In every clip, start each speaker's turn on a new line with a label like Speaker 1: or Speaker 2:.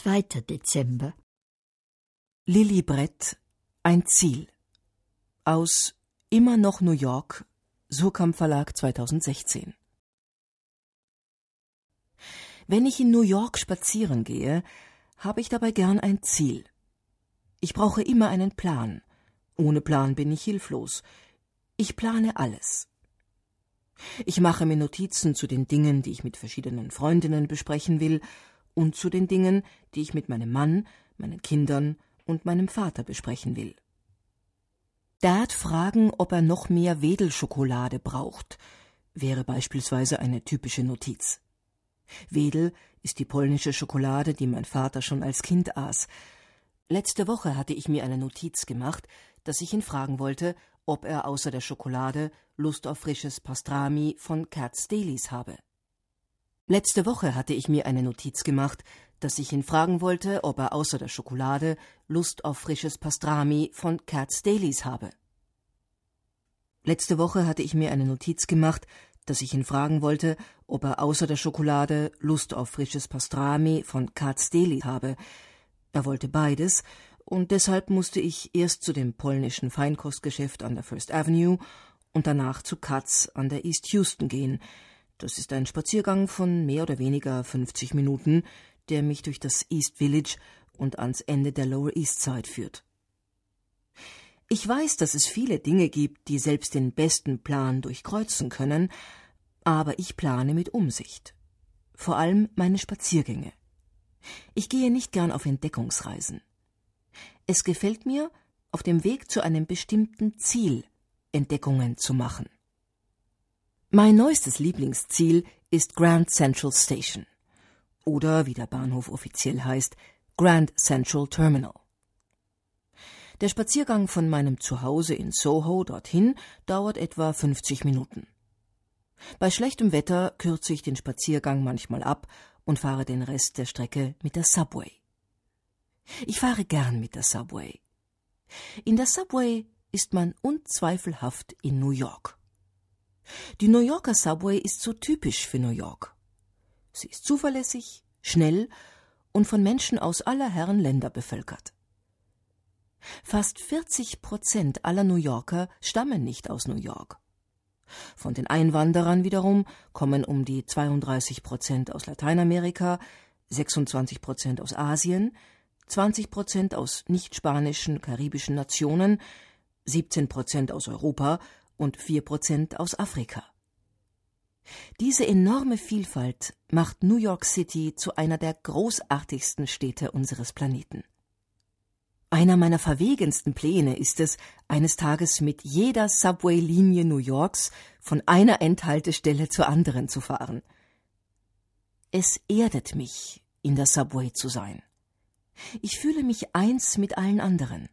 Speaker 1: 2. Dezember.
Speaker 2: Lili Brett, ein Ziel. Aus Immer noch New York, Suhrkamp Verlag 2016. Wenn ich in New York spazieren gehe, habe ich dabei gern ein Ziel. Ich brauche immer einen Plan. Ohne Plan bin ich hilflos. Ich plane alles. Ich mache mir Notizen zu den Dingen, die ich mit verschiedenen Freundinnen besprechen will, und zu den Dingen, die ich mit meinem Mann, meinen Kindern und meinem Vater besprechen will. Dad fragen, ob er noch mehr Wedel-Schokolade braucht, wäre beispielsweise eine typische Notiz. Wedel ist die polnische Schokolade, die mein Vater schon als Kind aß. Letzte Woche hatte ich mir eine Notiz gemacht, dass ich ihn fragen wollte, ob er außer der Schokolade Lust auf frisches Pastrami von Katz Deli's habe. Letzte Woche hatte ich mir eine Notiz gemacht, dass ich ihn fragen wollte, ob er außer der Schokolade Lust auf frisches Pastrami von Katz Deli's habe. Letzte Woche hatte ich mir eine Notiz gemacht, dass ich ihn fragen wollte, ob er außer der Schokolade Lust auf frisches Pastrami von Katz Deli habe. Er wollte beides, und deshalb musste ich erst zu dem polnischen Feinkostgeschäft an der First Avenue und danach zu Katz an der East Houston gehen. Das ist ein Spaziergang von mehr oder weniger 50 Minuten, der mich durch das East Village und ans Ende der Lower East Side führt. Ich weiß, dass es viele Dinge gibt, die selbst den besten Plan durchkreuzen können, aber ich plane mit Umsicht. Vor allem meine Spaziergänge. Ich gehe nicht gern auf Entdeckungsreisen. Es gefällt mir, auf dem Weg zu einem bestimmten Ziel Entdeckungen zu machen. Mein neuestes Lieblingsziel ist Grand Central Station. Oder, wie der Bahnhof offiziell heißt, Grand Central Terminal. Der Spaziergang von meinem Zuhause in Soho dorthin dauert etwa 50 Minuten. Bei schlechtem Wetter kürze ich den Spaziergang manchmal ab und fahre den Rest der Strecke mit der Subway. Ich fahre gern mit der Subway. In der Subway ist man unzweifelhaft in New York. Die New Yorker Subway ist so typisch für New York. Sie ist zuverlässig, schnell und von Menschen aus aller Herren Länder bevölkert. Fast 40% aller New Yorker stammen nicht aus New York. Von den Einwanderern wiederum kommen um die 32% aus Lateinamerika, 26% aus Asien, 20% aus nicht-spanischen, karibischen Nationen, 17% aus Europa und 4% aus Afrika. Diese enorme Vielfalt macht New York City zu einer der großartigsten Städte unseres Planeten. Einer meiner verwegensten Pläne ist es, eines Tages mit jeder Subway-Linie New Yorks von einer Endhaltestelle zur anderen zu fahren. Es erdet mich, in der Subway zu sein. Ich fühle mich eins mit allen anderen.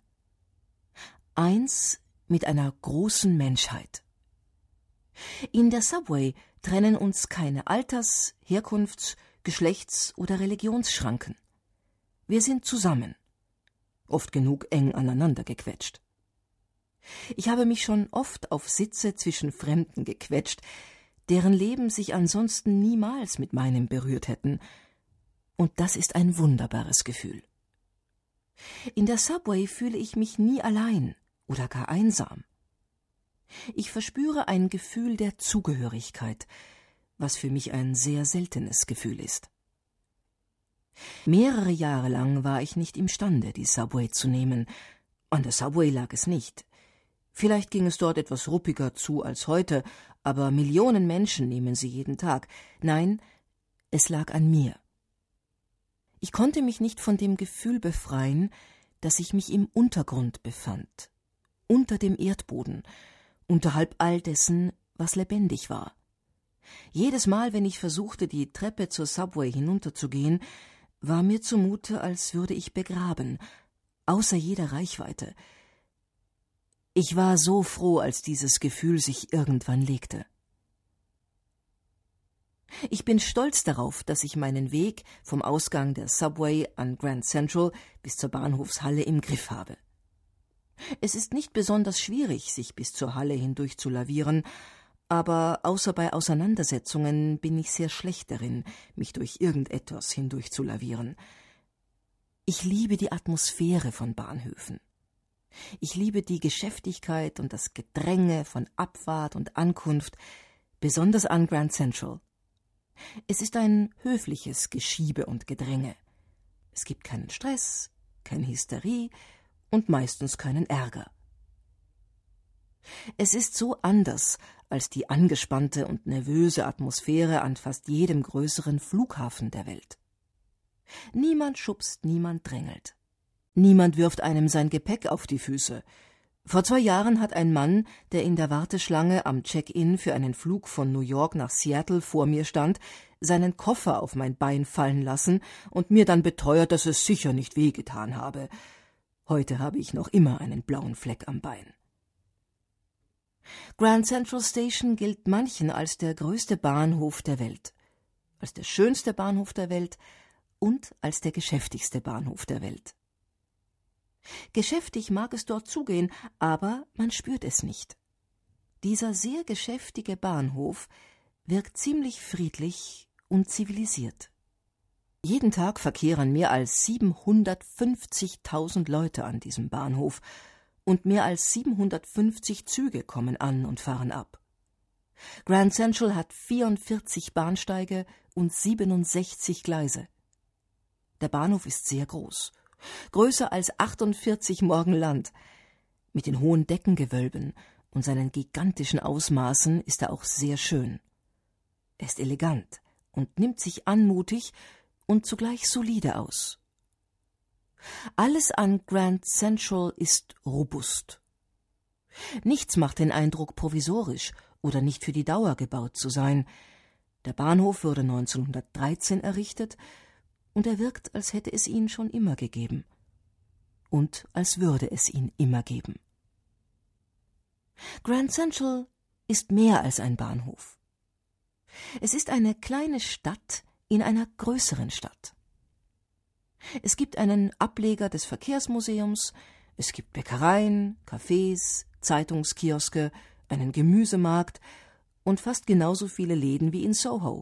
Speaker 2: Eins mit einer großen Menschheit. In der Subway trennen uns keine Alters-, Herkunfts-, Geschlechts- oder Religionsschranken. Wir sind zusammen. Oft genug eng aneinander gequetscht. Ich habe mich schon oft auf Sitze zwischen Fremden gequetscht, deren Leben sich ansonsten niemals mit meinem berührt hätten. Und das ist ein wunderbares Gefühl. In der Subway fühle ich mich nie allein oder gar einsam. Ich verspüre ein Gefühl der Zugehörigkeit, was für mich ein sehr seltenes Gefühl ist. Mehrere Jahre lang war ich nicht imstande, die Subway zu nehmen. An der Subway lag es nicht. Vielleicht ging es dort etwas ruppiger zu als heute, aber Millionen Menschen nehmen sie jeden Tag. Nein, es lag an mir. Ich konnte mich nicht von dem Gefühl befreien, dass ich mich im Untergrund befand, unter dem Erdboden, unterhalb all dessen, was lebendig war. Jedes Mal, wenn ich versuchte, die Treppe zur Subway hinunterzugehen, war mir zumute, als würde ich begraben, außer jeder Reichweite. Ich war so froh, als dieses Gefühl sich irgendwann legte. Ich bin stolz darauf, dass ich meinen Weg vom Ausgang der Subway an Grand Central bis zur Bahnhofshalle im Griff habe. Es ist nicht besonders schwierig, sich bis zur Halle hindurch zu lavieren, aber außer bei Auseinandersetzungen bin ich sehr schlecht darin, mich durch irgendetwas hindurch zu lavieren. Ich liebe die Atmosphäre von Bahnhöfen. Ich liebe die Geschäftigkeit und das Gedränge von Abfahrt und Ankunft, besonders an Grand Central. Es ist ein höfliches Geschiebe und Gedränge. Es gibt keinen Stress, keine Hysterie und meistens keinen Ärger. Es ist so anders als die angespannte und nervöse Atmosphäre an fast jedem größeren Flughafen der Welt. Niemand schubst, niemand drängelt. Niemand wirft einem sein Gepäck auf die Füße. Vor 2 Jahren hat ein Mann, der in der Warteschlange am Check-in für einen Flug von New York nach Seattle vor mir stand, seinen Koffer auf mein Bein fallen lassen und mir dann beteuert, dass es sicher nicht wehgetan habe. Heute habe ich noch immer einen blauen Fleck am Bein. Grand Central Station gilt manchen als der größte Bahnhof der Welt, als der schönste Bahnhof der Welt und als der geschäftigste Bahnhof der Welt. Geschäftig mag es dort zugehen, aber man spürt es nicht. Dieser sehr geschäftige Bahnhof wirkt ziemlich friedlich und zivilisiert. Jeden Tag verkehren mehr als 750.000 Leute an diesem Bahnhof und mehr als 750 Züge kommen an und fahren ab. Grand Central hat 44 Bahnsteige und 67 Gleise. Der Bahnhof ist sehr groß, größer als 48 Morgen Land. Mit den hohen Deckengewölben und seinen gigantischen Ausmaßen ist er auch sehr schön. Er ist elegant und nimmt sich anmutig und zugleich solide aus. Alles an Grand Central ist robust. Nichts macht den Eindruck, provisorisch oder nicht für die Dauer gebaut zu sein. Der Bahnhof wurde 1913 errichtet und er wirkt, als hätte es ihn schon immer gegeben. Und als würde es ihn immer geben. Grand Central ist mehr als ein Bahnhof. Es ist eine kleine Stadt in einer größeren Stadt. Es gibt einen Ableger des Verkehrsmuseums, es gibt Bäckereien, Cafés, Zeitungskioske, einen Gemüsemarkt und fast genauso viele Läden wie in Soho.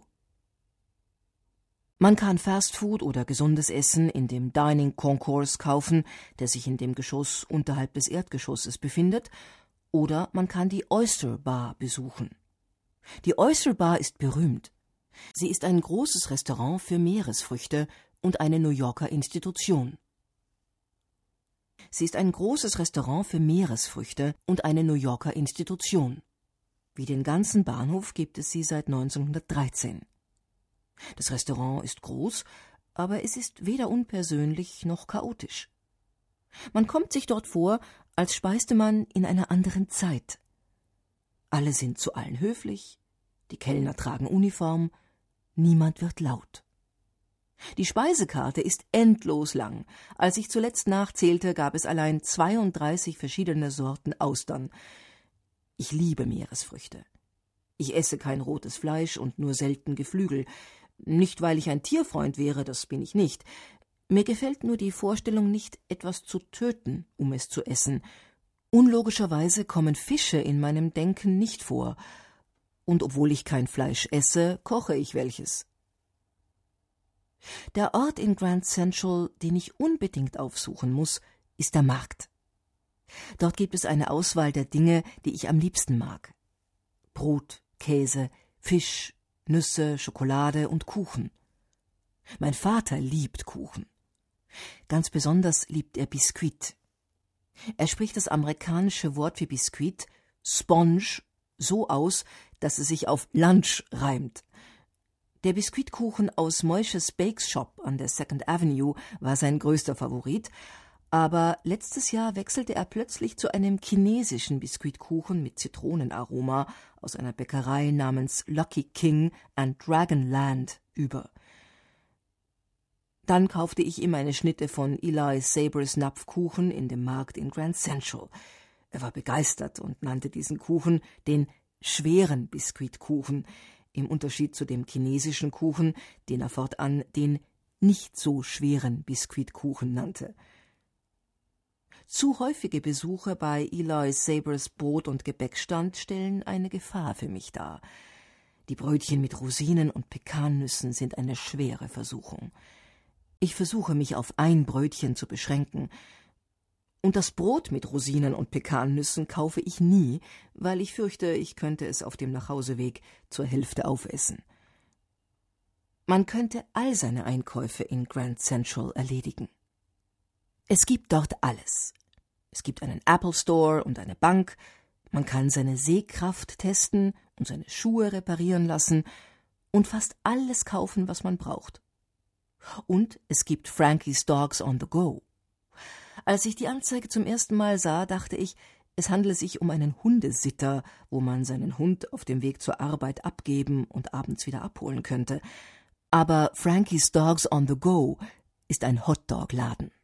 Speaker 2: Man kann Fastfood oder gesundes Essen in dem Dining Concourse kaufen, der sich in dem Geschoss unterhalb des Erdgeschosses befindet, oder man kann die Oyster Bar besuchen. Die Oyster Bar ist berühmt. Sie ist ein großes Restaurant für Meeresfrüchte und eine New Yorker Institution. Sie ist ein großes Restaurant für Meeresfrüchte und eine New Yorker Institution. Wie den ganzen Bahnhof gibt es sie seit 1913. Das Restaurant ist groß, aber es ist weder unpersönlich noch chaotisch. Man kommt sich dort vor, als speiste man in einer anderen Zeit. Alle sind zu allen höflich, die Kellner tragen Uniform, niemand wird laut. Die Speisekarte ist endlos lang. Als ich zuletzt nachzählte, gab es allein 32 verschiedene Sorten Austern. Ich liebe Meeresfrüchte. Ich esse kein rotes Fleisch und nur selten Geflügel. Nicht, weil ich ein Tierfreund wäre, das bin ich nicht. Mir gefällt nur die Vorstellung nicht, etwas zu töten, um es zu essen. Unlogischerweise kommen Fische in meinem Denken nicht vor. Und obwohl ich kein Fleisch esse, koche ich welches. Der Ort in Grand Central, den ich unbedingt aufsuchen muss, ist der Markt. Dort gibt es eine Auswahl der Dinge, die ich am liebsten mag. Brot, Käse, Fisch, Nüsse, Schokolade und Kuchen. Mein Vater liebt Kuchen. Ganz besonders liebt er Biskuit. Er spricht das amerikanische Wort für Biskuit, Sponge, so aus, dass es sich auf Lunch reimt. Der Biskuitkuchen aus Moishes Bakes Shop an der Second Avenue war sein größter Favorit, aber letztes Jahr wechselte er plötzlich zu einem chinesischen Biskuitkuchen mit Zitronenaroma aus einer Bäckerei namens Lucky King and Dragonland über. Dann kaufte ich ihm eine Schnitte von Eli Sabers Napfkuchen in dem Markt in Grand Central. Er war begeistert und nannte diesen Kuchen den schweren Biskuitkuchen, im Unterschied zu dem chinesischen Kuchen, den er fortan den nicht so schweren Biskuitkuchen nannte. Zu häufige Besuche bei Eli Sabers Brot- und Gebäckstand stellen eine Gefahr für mich dar. Die Brötchen mit Rosinen und Pekannüssen sind eine schwere Versuchung. Ich versuche, mich auf ein Brötchen zu beschränken. Und das Brot mit Rosinen und Pekannüssen kaufe ich nie, weil ich fürchte, ich könnte es auf dem Nachhauseweg zur Hälfte aufessen. Man könnte all seine Einkäufe in Grand Central erledigen. Es gibt dort alles. Es gibt einen Apple Store und eine Bank, man kann seine Sehkraft testen und seine Schuhe reparieren lassen und fast alles kaufen, was man braucht. Und es gibt Frankie's Dogs on the Go. Als ich die Anzeige zum ersten Mal sah, dachte ich, es handele sich um einen Hundesitter, wo man seinen Hund auf dem Weg zur Arbeit abgeben und abends wieder abholen könnte. Aber Frankie's Dogs on the Go ist ein Hotdog-Laden.